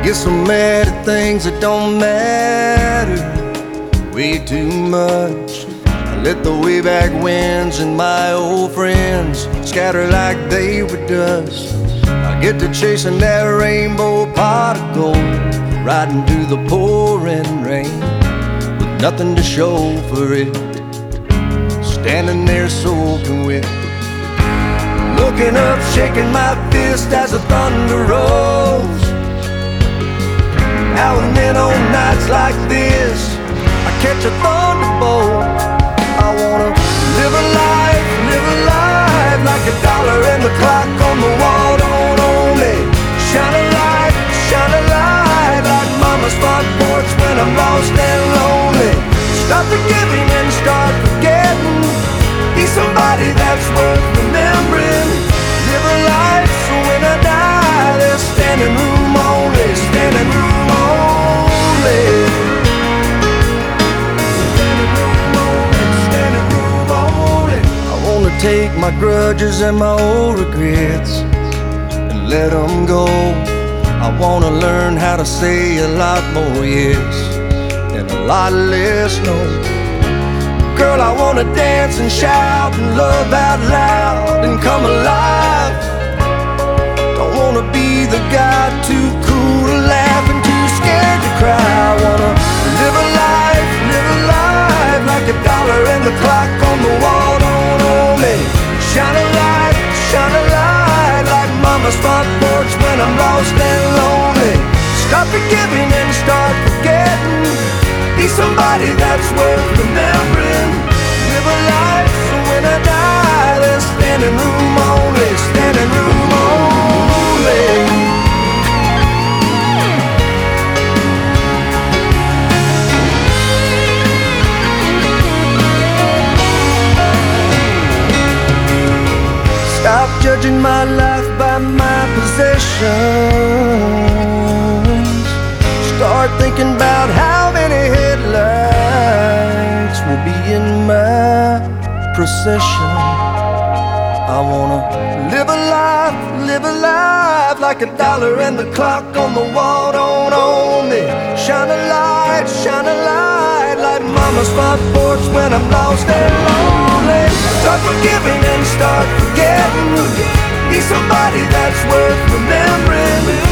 get so mad at things that don't matter way too much. I let the way back winds and my old friends scatter like they were dust. I get to chasing that rainbow pot of gold, riding through the pouring rain with nothing to show for it, standing there soaking wet, looking up, shaking my fist as the thunder rolls. Now and then on nights like this, I catch a thunderbolt. I wanna live a life like a dollar and the clock on the wall don't own me. Shine a light like mama's front porch when I'm lost and lonely. Stop forgiving and start forgetting. Be somebody that's worth remembering. Live a life so when I die there's standing room only, standing room only. Standing room only, standing room only. I wanna take my grudges and my old regrets and let them go. I wanna learn how to say a lot more yes and a lot less no. Girl, I wanna dance and shout and love out loud and come alive. Don't wanna be the guy too cool to laugh and too scared to cry. I wanna live a life like a dollar and the clock on the wall don't own me. Shine a light like mama's front porch when I'm lost and lonely. Stop forgiving and start forgetting. Be somebody that's worth remembering. Live a life so when I die there's standing room only, standing room only. Stop judging my life by my possessions. Start thinking about how many headlights will be in my procession. I wanna live a life like a dollar and the clock on the wall don't own me. Shine a light like mama's front porch when I'm lost and lonely. Start forgiving and start forgetting. Be somebody that's worth remembering.